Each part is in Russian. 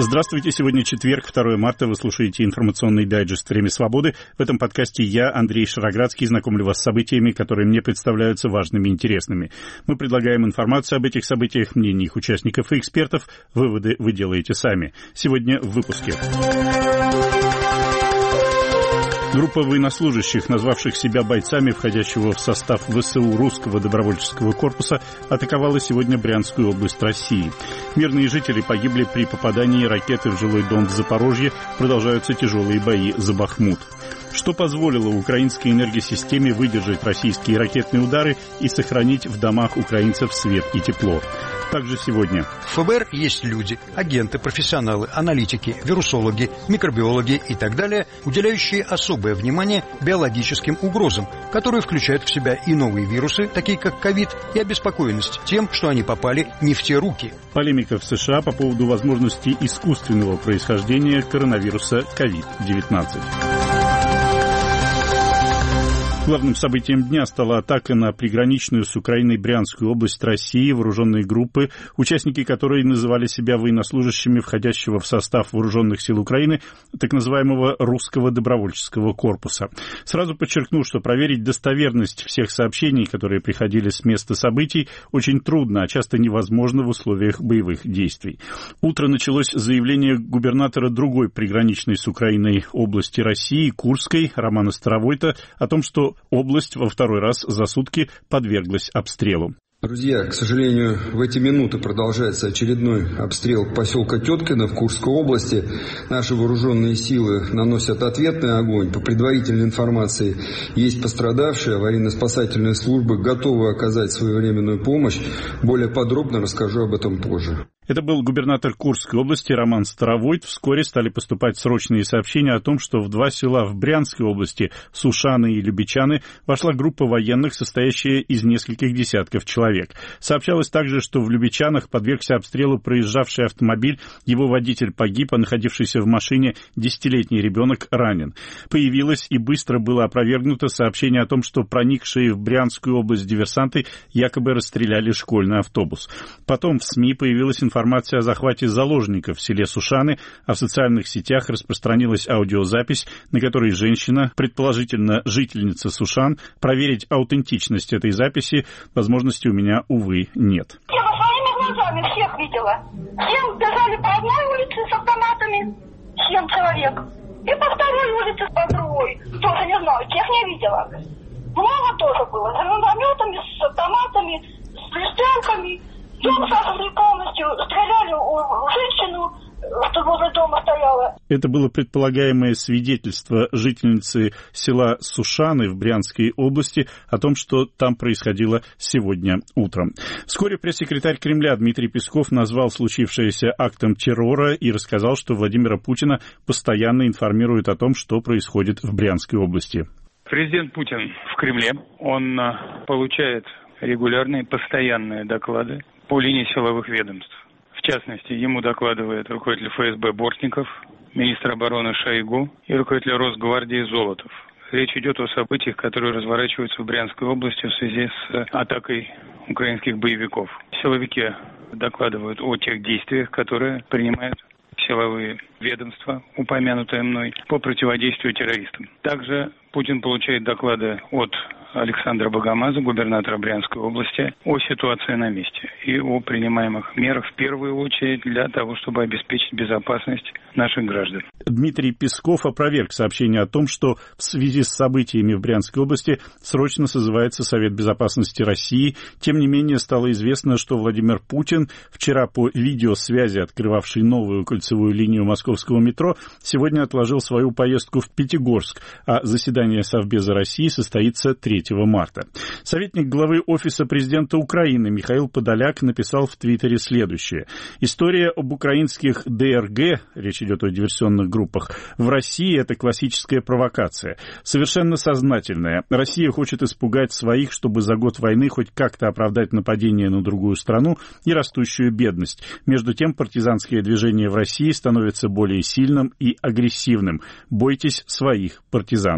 Здравствуйте, сегодня четверг, 2 марта, вы слушаете информационный дайджест «Время свободы». В этом подкасте я, Андрей Шароградский, знакомлю вас с событиями, которые мне представляются важными и интересными. Мы предлагаем информацию об этих событиях, мнения их участников и экспертов. Выводы вы делаете сами. Сегодня в выпуске. Группа военнослужащих, назвавших себя бойцами, входящего в состав ВСУ Русского добровольческого корпуса, атаковала сегодня Брянскую область России. Мирные жители погибли при попадании ракеты в жилой дом в Запорожье. Продолжаются тяжелые бои за Бахмут. Что позволило украинской энергосистеме выдержать российские ракетные удары и сохранить в домах украинцев свет и тепло? Также сегодня. В ФБР есть люди, агенты, профессионалы, аналитики, вирусологи, микробиологи и так далее, уделяющие особое внимание биологическим угрозам, которые включают в себя и новые вирусы, такие как ковид, и обеспокоенность тем, что они попали не в те руки. Полемика в США по поводу возможности искусственного происхождения коронавируса COVID-19. Главным событием дня стала атака на приграничную с Украиной Брянскую область России. Вооруженные группы, участники которой называли себя военнослужащими, входящего в состав вооруженных сил Украины, так называемого Русского добровольческого корпуса. Сразу подчеркну, что проверить достоверность всех сообщений, которые приходили с места событий, очень трудно, а часто невозможно в условиях боевых действий. Утро началось с заявления губернатора другой приграничной с Украиной области России, Курской, Романа Старовойта, о том, что область во второй раз за сутки подверглась обстрелу. Друзья, к сожалению, в эти минуты продолжается очередной обстрел поселка Теткино в Курской области. Наши вооруженные силы наносят ответный огонь. По предварительной информации, есть пострадавшие. Аварийно-спасательные службы готовы оказать своевременную помощь. Более подробно расскажу об этом позже. Это был губернатор Курской области Роман Старовойт. Вскоре стали поступать срочные сообщения о том, что в 2 села в Брянской области, Сушаны и Любичаны, вошла группа военных, состоящая из нескольких десятков человек. Сообщалось также, что в Любичанах подвергся обстрелу проезжавший автомобиль, его водитель погиб, а находившийся в машине 10-летний ребенок ранен. Появилось и быстро было опровергнуто сообщение о том, что проникшие в Брянскую область диверсанты якобы расстреляли школьный автобус. Потом в СМИ появилась информация о захвате заложников в селе Сушаны, а в социальных сетях распространилась аудиозапись, на которой женщина, предположительно жительница Сушан, проверить аутентичность этой записи возможности у меня, увы, нет. Я своими глазами всех видела. 7 бежали по одной улице с автоматами, 7 человек, и по второй улице по другой. Тоже не знаю, тех не видела. Много тоже было, с гранатометами, с автоматами, с пристрелками. Дом сожгли полностью, стреляли в женщину, что возле дома стояла. Это было предполагаемое свидетельство жительницы села Сушаны в Брянской области о том, что там происходило сегодня утром. Вскоре пресс-секретарь Кремля Дмитрий Песков назвал случившееся актом террора и рассказал, что Владимира Путина постоянно информирует о том, что происходит в Брянской области. Президент Путин в Кремле, он получает регулярные, постоянные доклады по линии силовых ведомств. В частности, ему докладывает руководитель ФСБ Бортников, министр обороны Шойгу и руководитель Росгвардии Золотов. Речь идет о событиях, которые разворачиваются в Брянской области в связи с атакой украинских боевиков. Силовики докладывают о тех действиях, которые принимают силовые ведомства, упомянутые мной, по противодействию террористам. Также Путин получает доклады от Александра Богомаза, губернатора Брянской области, о ситуации на месте и о принимаемых мерах, в первую очередь, для того, чтобы обеспечить безопасность наших граждан. Дмитрий Песков опроверг сообщение о том, что в связи с событиями в Брянской области срочно созывается Совет безопасности России. Тем не менее, стало известно, что Владимир Путин, вчера по видеосвязи открывавший новую кольцевую линию московского метро, сегодня отложил свою поездку в Пятигорск, а заседание Совбеза России состоится 3 марта. Советник главы Офиса президента Украины Михаил Подоляк написал в Твиттере следующее. История об украинских ДРГ, речь идет о диверсионных группах, в России это классическая провокация. Совершенно сознательная. Россия хочет испугать своих, чтобы за год войны хоть как-то оправдать нападение на другую страну и растущую бедность. Между тем, партизанское движение в России становится более сильным и агрессивным. Бойтесь своих партизан.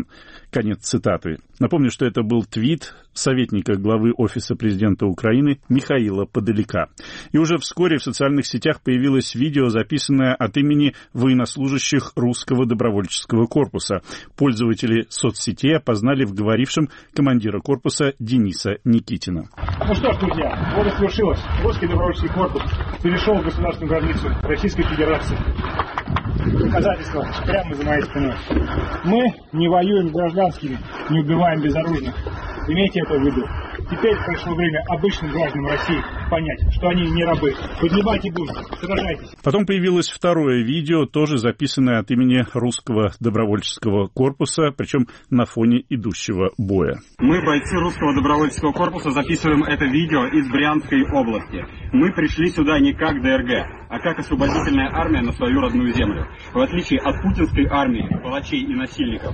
Конец цитаты. Напомню, что это был твит советника главы Офиса президента Украины Михаила Подоляка. И уже вскоре в социальных сетях появилось видео, записанное от имени военнослужащих русского добровольческого корпуса. Пользователи соцсетей опознали в говорившем командира корпуса Дениса Никитина. Ну что ж, друзья, вот и свершилось. Русский добровольческий корпус перешел государственную границу Российской Федерации. Доказательства прямо за моей спиной. Мы не воюем с гражданскими, не убиваем безоружных. Имейте это в виду. Теперь пришло время обычным гражданам России понять, что они не рабы. Поднимайте бунт, сражайтесь. Потом появилось второе видео, тоже записанное от имени русского добровольческого корпуса, причем на фоне идущего боя. Мы, бойцы русского добровольческого корпуса, записываем это видео из Брянской области. Мы пришли сюда не как ДРГ, а как освободительная армия на свою родную землю. В отличие от путинской армии, палачей и насильников,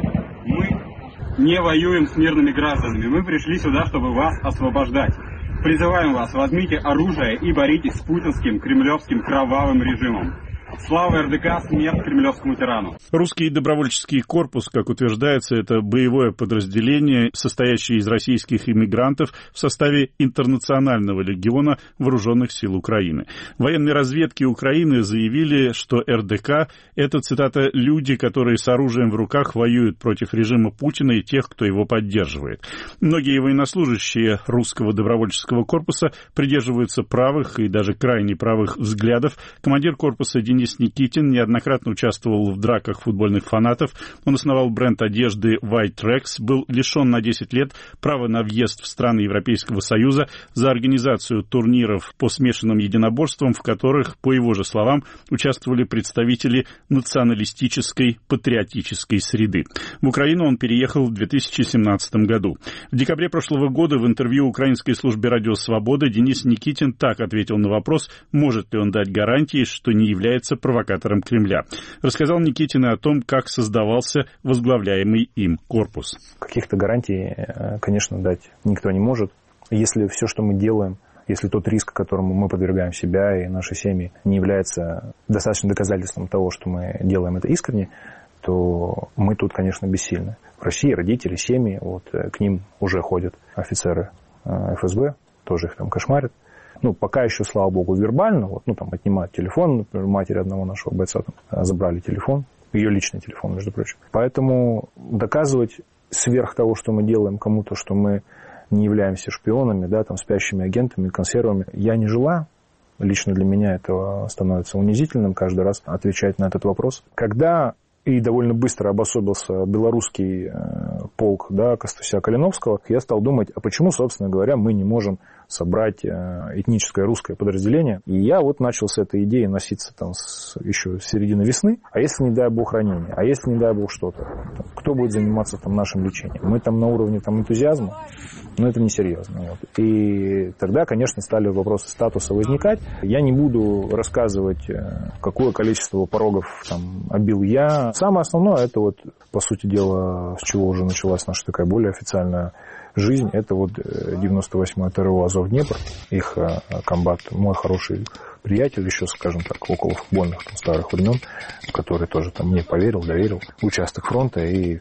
мы не воюем с мирными гражданами. Мы пришли сюда, чтобы вас освобождать. Призываем вас, возьмите оружие и боритесь с путинским, кремлевским кровавым режимом. Слава РДК, смерть кремлевскому тирану. Русский добровольческий корпус, как утверждается, это боевое подразделение, состоящее из российских иммигрантов в составе Интернационального легиона Вооруженных сил Украины. Военные разведки Украины заявили, что РДК – это, цитата, «люди, которые с оружием в руках воюют против режима Путина и тех, кто его поддерживает». Многие военнослужащие русского добровольческого корпуса придерживаются правых и даже крайне правых взглядов. Командир корпуса Денис Никитин неоднократно участвовал в драках футбольных фанатов. Он основал бренд одежды White Rex, был лишен на 10 лет права на въезд в страны Европейского Союза за организацию турниров по смешанным единоборствам, в которых, по его же словам, участвовали представители националистической, патриотической среды. В Украину он переехал в 2017 году. В декабре прошлого года в интервью украинской службе «Радио Свобода» Денис Никитин так ответил на вопрос, может ли он дать гарантии, что не является провокатором Кремля. Рассказал Никитин о том, как создавался возглавляемый им корпус. Каких-то гарантий, конечно, дать никто не может. Если все, что мы делаем, если тот риск, которому мы подвергаем себя и наши семьи, не является достаточным доказательством того, что мы делаем это искренне, то мы тут, конечно, бессильны. В России родители, семьи, вот к ним уже ходят офицеры ФСБ, тоже их там кошмарят. Пока еще, слава богу, вербально, отнимают телефон, например, матери одного нашего бойца забрали телефон, ее личный телефон, между прочим. Поэтому доказывать сверх того, что мы делаем кому-то, что мы не являемся шпионами, спящими агентами, консервами, я не желаю. Лично для меня это становится унизительным каждый раз отвечать на этот вопрос. Когда и довольно быстро обособился белорусский полк Костуся Калиновского, я стал думать, а почему, собственно говоря, мы не можем собрать этническое русское подразделение. И я начал с этой идеей носиться еще с середины весны. А если, не дай бог, ранение? А если, не дай бог, что-то? Кто будет заниматься нашим лечением? Мы на уровне энтузиазма, но это несерьезно. И тогда, конечно, стали вопросы статуса возникать. Я не буду рассказывать, какое количество порогов обил я. Самое основное, это по сути дела, с чего уже началась наша такая более официальная жизнь, это 98-й ТРО «Азов-Днепр». Их комбат, мой хороший приятель, еще, скажем так, около футбольных старых времен, который тоже мне поверил, доверил, участок фронта.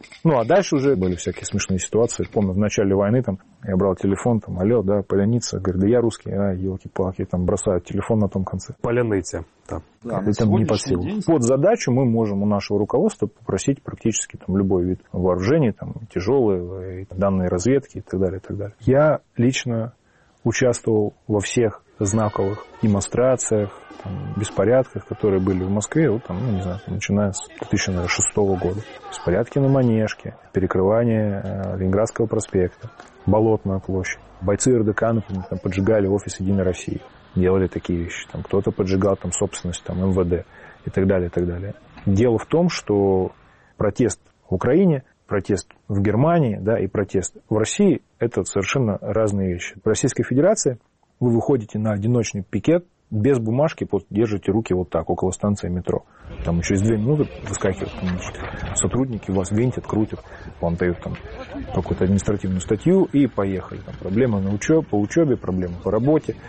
А дальше уже были всякие смешные ситуации. Помню, в начале войны я брал телефон, алло, Поляница, говорит, да я русский, елки-палки, бросают телефон на том конце. Поляница. Это не под силу. Под задачу мы можем у нашего руководства попросить практически любой вид вооружений, тяжелые, данные разведки и так далее, и так далее. Я лично участвовал во всех знаковых демонстрациях, беспорядках, которые были в Москве, начиная с 2006 года. Беспорядки на Манежке, перекрывание Ленинградского проспекта, Болотная площадь. Бойцы РДК, например, поджигали офис Единой России. Делали такие вещи. Кто-то поджигал собственность МВД и так далее, и так далее. Дело в том, что протест в Украине, протест в Германии, и протест в России – это совершенно разные вещи. В Российской Федерации вы выходите на одиночный пикет, без бумажки, держите руки около станции метро. Через 2 минуты выскакивают сотрудники, вас винтят, крутят, вам дают какую-то административную статью и поехали. Проблемы по учебе, проблемы по работе,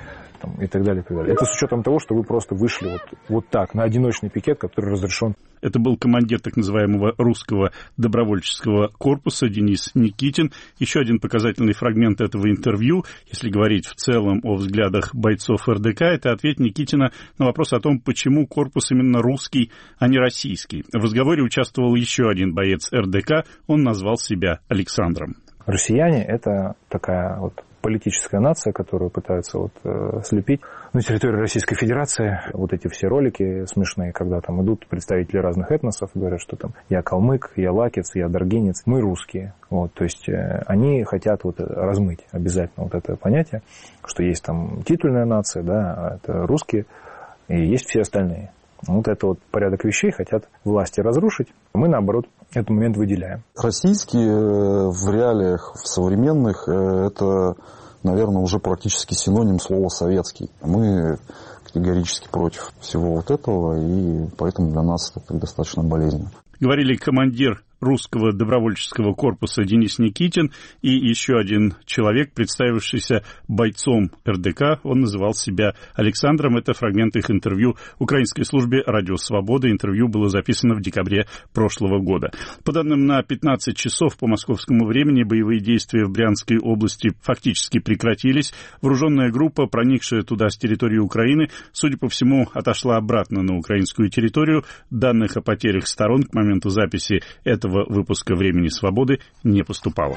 там, и так далее, и так далее. Это с учетом того, что вы просто вышли вот так, на одиночный пикет, который разрешен. Это был командир так называемого русского добровольческого корпуса Денис Никитин. Еще один показательный фрагмент этого интервью, если говорить в целом о взглядах бойцов РДК, это ответ Никитина на вопрос о том, почему корпус именно русский, а не российский. В разговоре участвовал еще один боец РДК, он назвал себя Александром. Россияне — это такая вот политическая нация, которую пытаются слепить на территории Российской Федерации. Вот эти все ролики смешные, когда там идут представители разных этносов, говорят, что там я калмык, я лакец, я даргинец, мы русские. То есть они хотят размыть обязательно это понятие, что есть там титульная нация, да, это русские, и есть все остальные. Это порядок вещей хотят власти разрушить. Мы, наоборот, этот момент выделяем. Российские в реалиях, в современных, это, наверное, уже практически синоним слова «советский». Мы категорически против всего этого, и поэтому для нас это достаточно болезненно. Говорили командир русского добровольческого корпуса Денис Никитин и еще один человек, представившийся бойцом РДК. Он называл себя Александром. Это фрагмент их интервью украинской службе «Радио Свобода». Интервью было записано в декабре прошлого года. По данным на 15 часов по московскому времени, боевые действия в Брянской области фактически прекратились. Вооруженная группа, проникшая туда с территории Украины, судя по всему, отошла обратно на украинскую территорию. Данных о потерях сторон к моменту записи этого выпуска «Времени свободы» не поступало.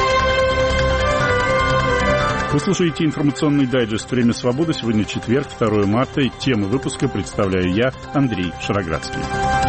Вы слушаете информационный дайджест «Время свободы». Сегодня четверг, 2 марта. И тему выпуска представляю я, Андрей Шароградский.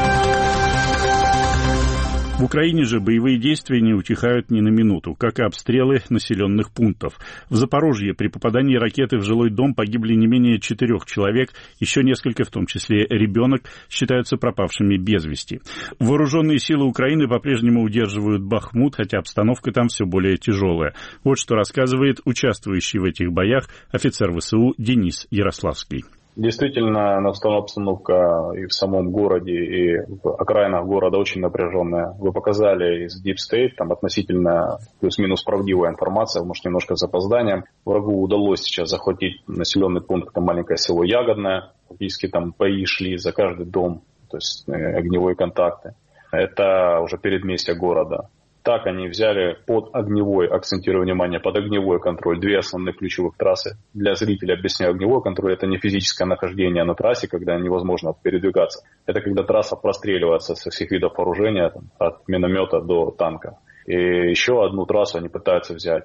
В Украине же боевые действия не утихают ни на минуту, как и обстрелы населенных пунктов. В Запорожье при попадании ракеты в жилой дом погибли не менее 4 человек, еще несколько, в том числе ребенок, считаются пропавшими без вести. Вооруженные силы Украины по-прежнему удерживают Бахмут, хотя обстановка там все более тяжелая. Вот что рассказывает участвующий в этих боях офицер ВСУ Денис Ярославский. Действительно, обстановка и в самом городе, и в окраинах города очень напряженная. Вы показали из Deep State, там относительно плюс-минус правдивая информация, может, немножко с запозданием. Врагу удалось сейчас захватить населенный пункт, там маленькое село Ягодное. Фактически там бои шли за каждый дом, то есть огневые контакты. Это уже передместье города. Так они взяли под огневой, акцентирую внимание, под огневой контроль 2 основных ключевых трассы. Для зрителя объясняю, огневой контроль — это не физическое нахождение на трассе, когда невозможно передвигаться. Это когда трасса простреливается со всех видов вооружения, от миномета до танка. И еще одну трассу они пытаются взять.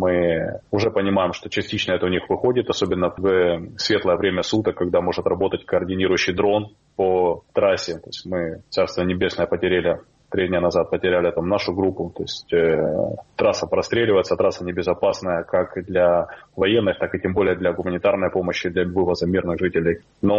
Мы уже понимаем, что частично это у них выходит, особенно в светлое время суток, когда может работать координирующий дрон по трассе. То есть мы, Царство Небесное, потеряли 3 дня назад там нашу группу, то есть трасса простреливается, трасса небезопасная как для военных, так и тем более для гуманитарной помощи, для вывоза мирных жителей.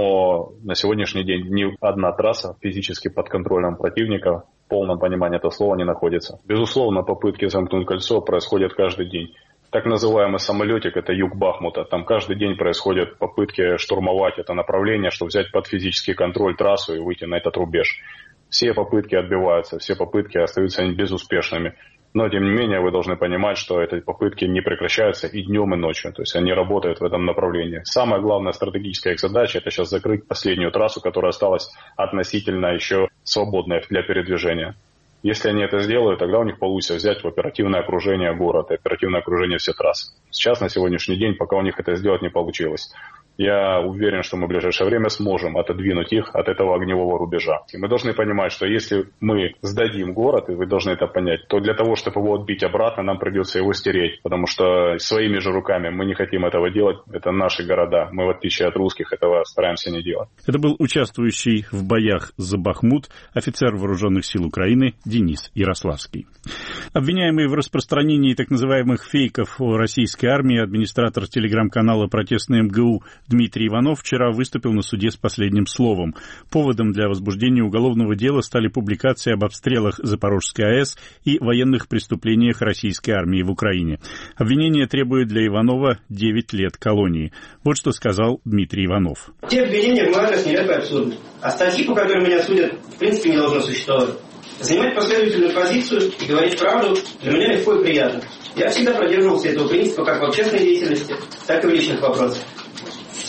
Но на сегодняшний день ни одна трасса физически под контролем противника, в полном понимании этого слова, не находится. Безусловно, попытки замкнуть кольцо происходят каждый день. Так называемый самолетик — это юг Бахмута. Там каждый день происходят попытки штурмовать это направление, чтобы взять под физический контроль трассу и выйти на этот рубеж. Все попытки отбиваются, все попытки остаются безуспешными. Но, тем не менее, вы должны понимать, что эти попытки не прекращаются и днем, и ночью. То есть они работают в этом направлении. Самая главная стратегическая их задача — это сейчас закрыть последнюю трассу, которая осталась относительно еще свободной для передвижения. Если они это сделают, тогда у них получится взять в оперативное окружение город, оперативное окружение все трассы. Сейчас, на сегодняшний день, пока у них это сделать не получилось. Я уверен, что мы в ближайшее время сможем отодвинуть их от этого огневого рубежа. И мы должны понимать, что если мы сдадим город, и вы должны это понять, то для того, чтобы его отбить обратно, нам придется его стереть. Потому что своими же руками мы не хотим этого делать. Это наши города. Мы, в отличие от русских, этого стараемся не делать. Это был участвующий в боях за Бахмут офицер Вооруженных сил Украины Денис Ярославский. Обвиняемый в распространении так называемых фейков о российской армии, администратор телеграм-канала «Протестный МГУ» Дмитрий Иванов вчера выступил на суде с последним словом. Поводом для возбуждения уголовного дела стали публикации об обстрелах Запорожской АЭС и военных преступлениях российской армии в Украине. Обвинение требует для Иванова 9 лет колонии. Вот что сказал Дмитрий Иванов. Те обвинения в мой адрес нелепо и абсурдны. А статьи, по которым меня судят, в принципе не должно существовать. Занимать последовательную позицию и говорить правду для меня легко и приятно. Я всегда продерживался этого принципа как в общественной деятельности, так и в личных вопросах.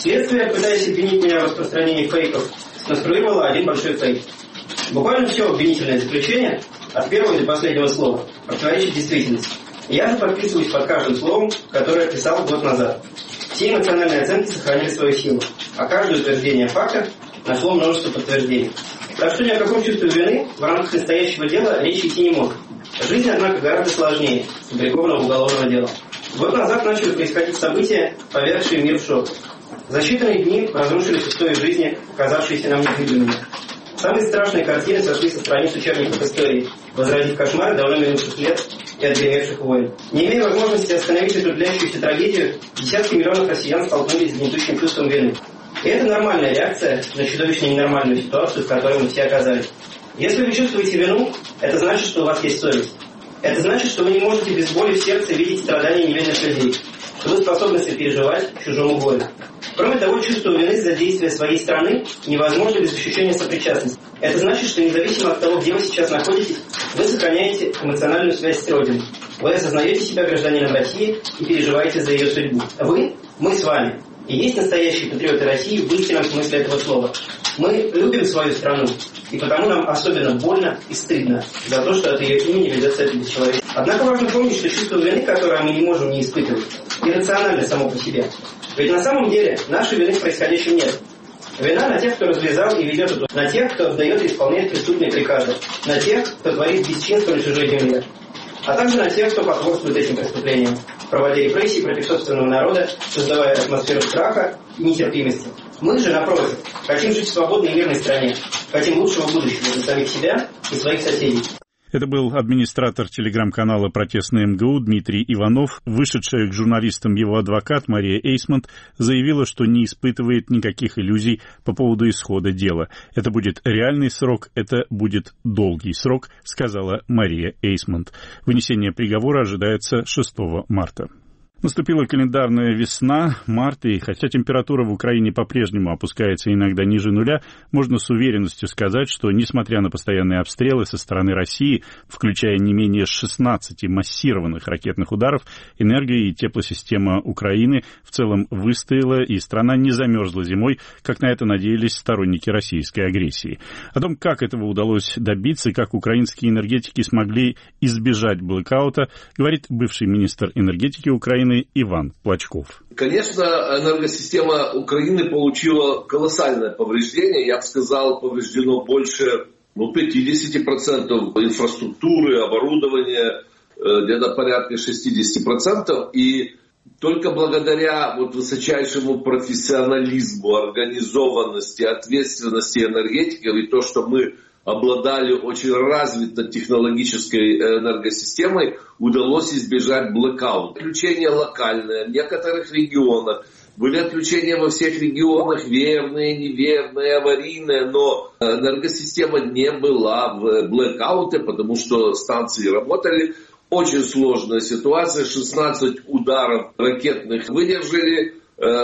Следствие, пытаясь обвинить меня в распространении фейков, конструировало один большой фейк. Буквально все обвинительное заключение, от первого до последнего слова, противоречит действительности. Я же подписываюсь под каждым словом, которое писал год назад. Все эмоциональные оценки сохранили свою силу, а каждое утверждение факта нашло множество подтверждений. Так что ни о каком чувстве вины в рамках настоящего дела речи идти не может. Жизнь, однако, гораздо сложнее сфабрикованного уголовного дела. Год назад начали происходить события, повергшие мир в шок. За считанные дни разрушились устои жизни, казавшиеся нам невиданными. Самые страшные картины сошли со страниц учебников истории, возродив кошмары давно минувших лет и отгремевших войн. Не имея возможности остановить эту длящуюся трагедию, десятки миллионов россиян столкнулись с гнетущим чувством вины. И это нормальная реакция на чудовищно ненормальную ситуацию, в которой мы все оказались. Если вы чувствуете вину, это значит, что у вас есть совесть. Это значит, что вы не можете без боли в сердце видеть страдания невинных людей, что вы способны сопереживать чужому горю. Кроме того, чувство вины за действия своей страны невозможно без ощущения сопричастности. Это значит, что независимо от того, где вы сейчас находитесь, вы сохраняете эмоциональную связь с Родиной. Вы осознаете себя гражданином России и переживаете за ее судьбу. Вы, мы с вами, и есть настоящие патриоты России в истинном смысле этого слова. Мы любим свою страну, и потому нам особенно больно и стыдно за то, что от ее имени ведется этот человек. Однако важно помнить, что чувство вины, которое мы не можем не испытывать, иррационально само по себе. Ведь на самом деле нашей вины в происходящем нет. Вина на тех, кто развязал и ведет эту, на тех, кто отдает и исполняет преступные приказы, на тех, кто творит бесчинство на чужой земле, а также на тех, кто потворствует этим преступлениям, проводя репрессии против собственного народа, создавая атмосферу страха и нетерпимости. Мы же, напротив, хотим жить в свободной и мирной стране, хотим лучшего будущего для самих себя и своих соседей. Это был администратор телеграм-канала «Протестный МГУ» Дмитрий Иванов. Вышедшая к журналистам его адвокат Мария Эйсмонт заявила, что не испытывает никаких иллюзий по поводу исхода дела. Это будет реальный срок, это будет долгий срок, сказала Мария Эйсмонт. Вынесение приговора ожидается 6 марта. Наступила календарная весна, март, и хотя температура в Украине по-прежнему опускается иногда ниже нуля, можно с уверенностью сказать, что, несмотря на постоянные обстрелы со стороны России, включая не менее 16 массированных ракетных ударов, энерго- и теплосистема Украины в целом выстояла, и страна не замерзла зимой, как на это надеялись сторонники российской агрессии. О том, как этого удалось добиться и как украинские энергетики смогли избежать блэкаута, говорит бывший министр энергетики Украины Иван Плачков. Конечно, энергосистема Украины получила колоссальное повреждение. Я бы сказал, повреждено больше 50% инфраструктуры, оборудования, где-то порядка 60%. И только благодаря высочайшему профессионализму, организованности, ответственности энергетиков и то, что мы обладали очень развитой технологической энергосистемой, удалось избежать блэкаута. Отключения локальные в некоторых регионах. Были отключения во всех регионах, верные, неверные, аварийные, но энергосистема не была в блэкауте, потому что станции работали. Очень сложная ситуация, 16 ударов ракетных выдержали.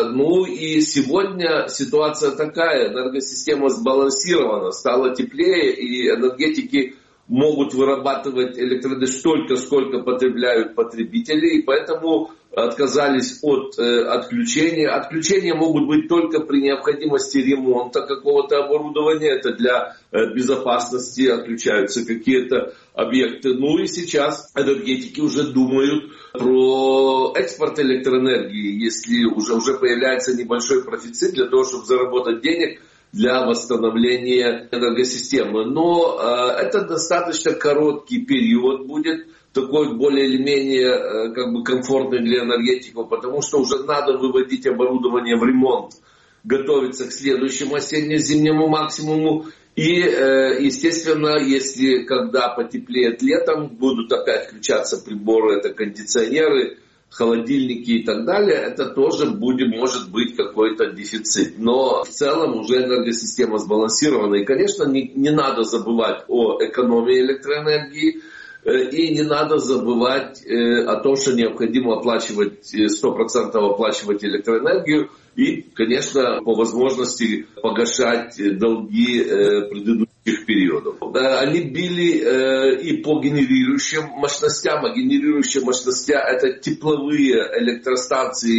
И сегодня ситуация такая, энергосистема сбалансирована, стало теплее, и энергетики могут вырабатывать электроэнергию столько, сколько потребляют потребители, и поэтому отказались от отключения. Отключения могут быть только при необходимости ремонта какого-то оборудования, это для безопасности отключаются какие-то объекты. И сейчас энергетики уже думают про экспорт электроэнергии, если уже появляется небольшой профицит для того, чтобы заработать денег для восстановления энергосистемы. Но это достаточно короткий период будет, такой более или менее комфортный для энергетиков, потому что уже надо выводить оборудование в ремонт, готовиться к следующему осенне-зимнему максимуму. И, естественно, если когда потеплеет летом, будут опять включаться приборы, это кондиционеры, холодильники и так далее, это тоже может быть какой-то дефицит. Но в целом уже энергосистема сбалансирована. И, конечно, не надо забывать о экономии электроэнергии. И не надо забывать о том, что необходимо оплачивать 100% оплачивать электроэнергию и, конечно, по возможности погашать долги предыдущих периодов. Они били и по генерирующим мощностям, а генерирующие мощности — это тепловые электростанции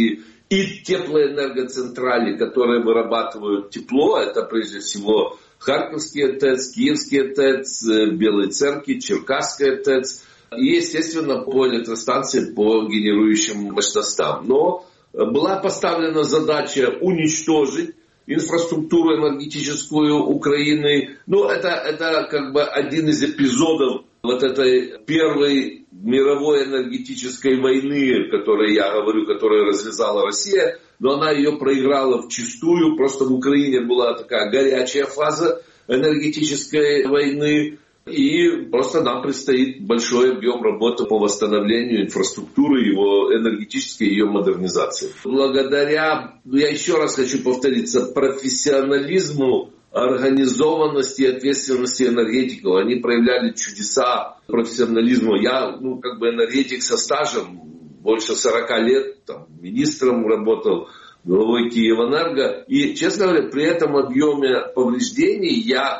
и теплоэнергоцентрали, которые вырабатывают тепло, это прежде всего Харьковские ТЭЦ, Киевские ТЭЦ, Белые Церкви, Черкасская ТЭЦ и, естественно, по электростанции по генерирующим мощностям. Но была поставлена задача уничтожить инфраструктуру энергетическую Украины. Ну, это как бы один из эпизодов вот этой первой мировой энергетической войны, о которой я говорю, которую развязала Россия, но она ее проиграла вчистую. Просто в Украине была такая горячая фаза энергетической войны. И просто нам предстоит большой объем работы по восстановлению инфраструктуры, его энергетической ее модернизации. Благодаря, я еще раз хочу повториться, профессионализму, организованности и ответственности энергетиков. Они проявляли чудеса профессионализма. Я, энергетик со стажем, больше 40 лет, министром работал, главой Киевэнерго. И, честно говоря, при этом объеме повреждений я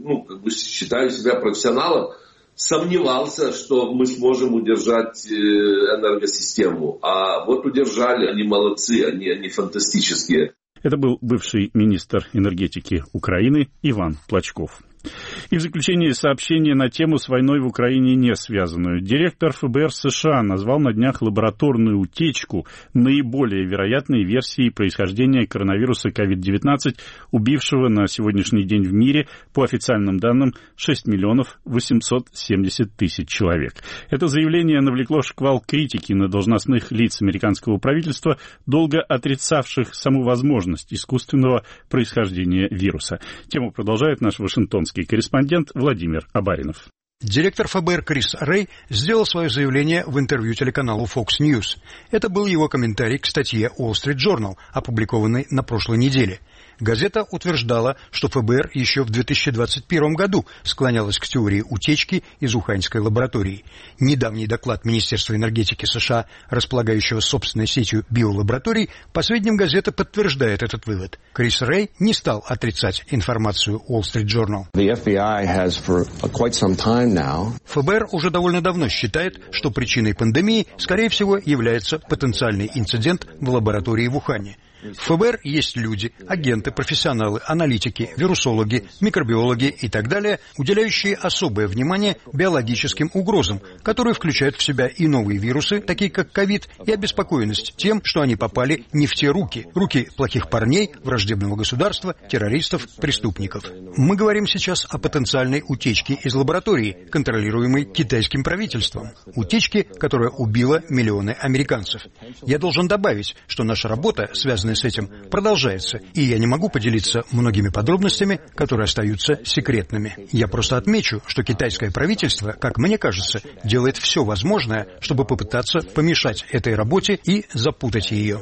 считаю себя профессионалом, сомневался, что мы сможем удержать энергосистему. А вот удержали, они молодцы, они фантастические. Это был бывший министр энергетики Украины Иван Плачков. И в заключение сообщение на тему с войной в Украине не связанную. Директор ФБР США назвал на днях лабораторную утечку наиболее вероятной версией происхождения коронавируса COVID-19, убившего на сегодняшний день в мире, по официальным данным, 6 миллионов 870 тысяч человек. Это заявление навлекло шквал критики на должностных лиц американского правительства, долго отрицавших саму возможность искусственного происхождения вируса. Тему продолжает наш вашингтонский корреспондент Владимир Абаринов. Директор ФБР Крис Рэй сделал свое заявление в интервью телеканалу Fox News. Это был его комментарий к статье Wall Street Journal, опубликованной на прошлой неделе. Газета утверждала, что ФБР еще в 2021 году склонялась к теории утечки из уханьской лаборатории. Недавний доклад Министерства энергетики США, располагающего собственной сетью биолабораторий, по сведениям газеты подтверждает этот вывод. Крис Рэй не стал отрицать информацию Wall Street Journal. ФБР уже довольно давно считает, что причиной пандемии, скорее всего, является потенциальный инцидент в лаборатории в Ухане. В ФБР есть люди, агенты, профессионалы, аналитики, вирусологи, микробиологи и так далее, уделяющие особое внимание биологическим угрозам, которые включают в себя и новые вирусы, такие как ковид, и обеспокоенность тем, что они попали не в те руки плохих парней, враждебного государства, террористов, преступников. Мы говорим сейчас о потенциальной утечке из лаборатории, контролируемой китайским правительством. Утечке, которая убила миллионы американцев. Я должен добавить, что наша работа, связанная с этим, продолжается, и я не могу поделиться многими подробностями, которые остаются секретными. Я просто отмечу, что китайское правительство, как мне кажется, делает все возможное, чтобы попытаться помешать этой работе и запутать ее.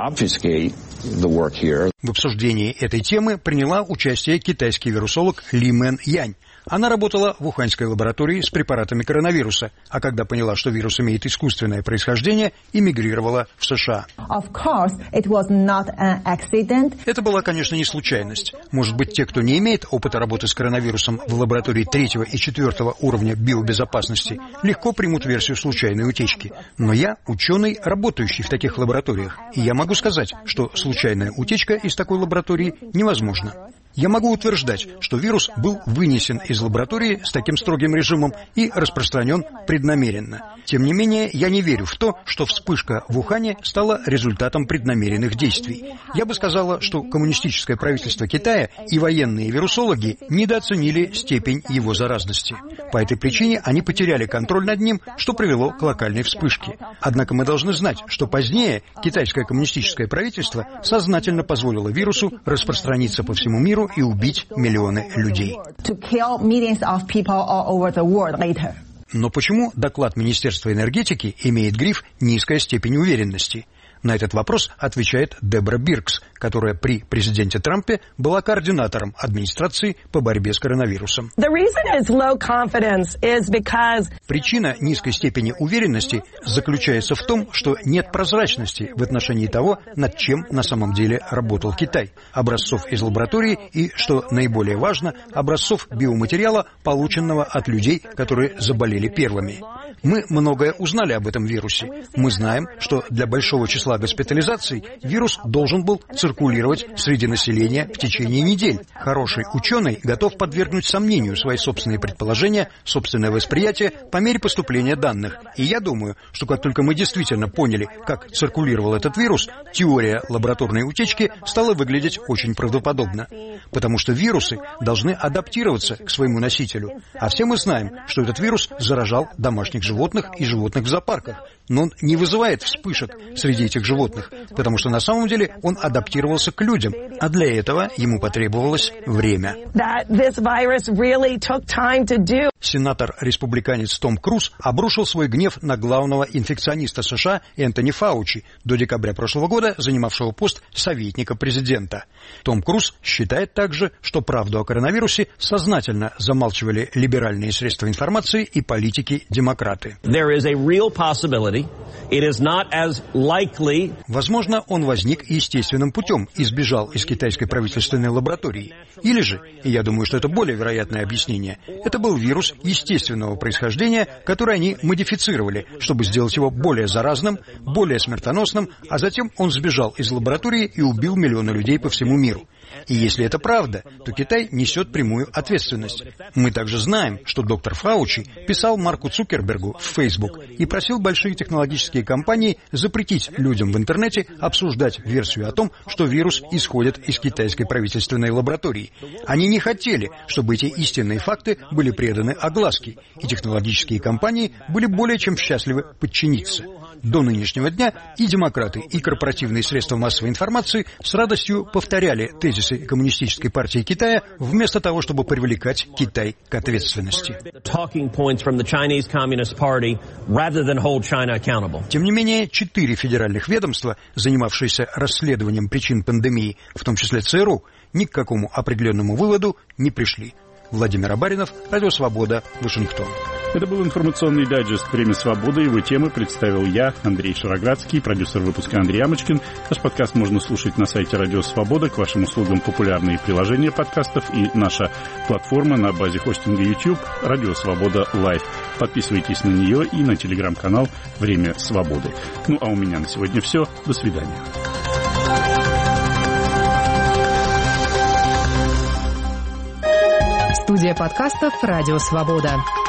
В обсуждении этой темы приняла участие китайский вирусолог Ли Мэн Янь. Она работала в уханьской лаборатории с препаратами коронавируса, а когда поняла, что вирус имеет искусственное происхождение, эмигрировала в США. Это была, конечно, не случайность. Может быть, те, кто не имеет опыта работы с коронавирусом в лаборатории 3 и 4 уровня биобезопасности, легко примут версию случайной утечки. Но я ученый, работающий в таких лабораториях, и я могу сказать, что случайная утечка из такой лаборатории невозможна. Я могу утверждать, что вирус был вынесен из лаборатории с таким строгим режимом и распространен преднамеренно. Тем не менее, я не верю в то, что вспышка в Ухане стала результатом преднамеренных действий. Я бы сказала, что коммунистическое правительство Китая и военные вирусологи недооценили степень его заразности. По этой причине они потеряли контроль над ним, что привело к локальной вспышке. Однако мы должны знать, что позднее китайское коммунистическое правительство сознательно позволило вирусу распространиться по всему миру и убить миллионы людей. Но почему доклад Министерства энергетики имеет гриф «низкая степень уверенности»? На этот вопрос отвечает Дебора Биркс, которая при президенте Трампе была координатором администрации по борьбе с коронавирусом. Причина низкой степени уверенности заключается в том, что нет прозрачности в отношении того, над чем на самом деле работал Китай. Образцов из лаборатории и, что наиболее важно, образцов биоматериала, полученного от людей, которые заболели первыми. Мы многое узнали об этом вирусе. Мы знаем, что для большого числа числа госпитализаций, вирус должен был циркулировать среди населения в течение недель. Хороший ученый готов подвергнуть сомнению свои собственные предположения, собственное восприятие по мере поступления данных. И я думаю, что как только мы действительно поняли, как циркулировал этот вирус, теория лабораторной утечки стала выглядеть очень правдоподобно. Потому что вирусы должны адаптироваться к своему носителю. А все мы знаем, что этот вирус заражал домашних животных и животных в зоопарках. Но он не вызывает вспышек среди этих животных, потому что на самом деле он адаптировался к людям, а для этого ему потребовалось время. Сенатор-республиканец Том Круз обрушил свой гнев на главного инфекциониста США Энтони Фаучи, до декабря прошлого года занимавшего пост советника президента. Том Круз считает также, что правду о коронавирусе сознательно замалчивали либеральные средства информации и политики-демократы. Возможно, он возник естественным путем и сбежал из китайской правительственной лаборатории. Или же, и я думаю, что это более вероятное объяснение, это был вирус естественного происхождения, который они модифицировали, чтобы сделать его более заразным, более смертоносным, а затем он сбежал из лаборатории и убил миллионы людей по всему миру. И если это правда, то Китай несет прямую ответственность. Мы также знаем, что доктор Фаучи писал Марку Цукербергу в Facebook и просил большие технологические компании запретить людям в интернете обсуждать версию о том, что вирус исходит из китайской правительственной лаборатории. Они не хотели, чтобы эти истинные факты были преданы огласке, и технологические компании были более чем счастливы подчиниться. До нынешнего дня и демократы, и корпоративные средства массовой информации с радостью повторяли тезисы Коммунистической партии Китая, вместо того, чтобы привлекать Китай к ответственности. Тем не менее, 4 федеральных ведомства, занимавшиеся расследованием причин пандемии, в том числе ЦРУ, ни к какому определенному выводу не пришли. Владимир Абаринов, Радио Свобода, Вашингтон. Это был информационный дайджест «Время свободы». Его темы представил я, Андрей Шароградский, продюсер выпуска Андрей Ямочкин. Наш подкаст можно слушать на сайте Радио Свобода. К вашим услугам популярные приложения подкастов и наша платформа на базе хостинга YouTube «Радио Свобода Лайв». Подписывайтесь на нее и на телеграм-канал «Время свободы». Ну, а у меня на сегодня все. До свидания. Студия подкастов «Радио Свобода».